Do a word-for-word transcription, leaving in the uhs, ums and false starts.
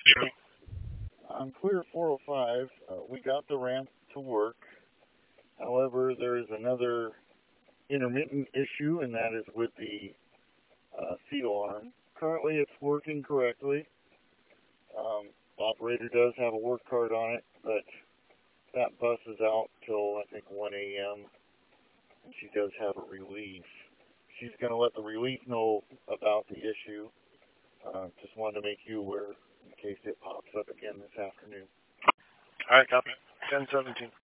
On Clear four oh five, uh, we got the ramp to work. However, there is another intermittent issue, and that is with the uh, seal arm. Currently, it's working correctly. Um, the operator does have a work card on it, but that bus is out till I think one a.m. and she does have a relief. She's going to let the relief know about the issue. Uh, just wanted to make you aware in case it pops up again this afternoon. All right, copy. ten seventeen.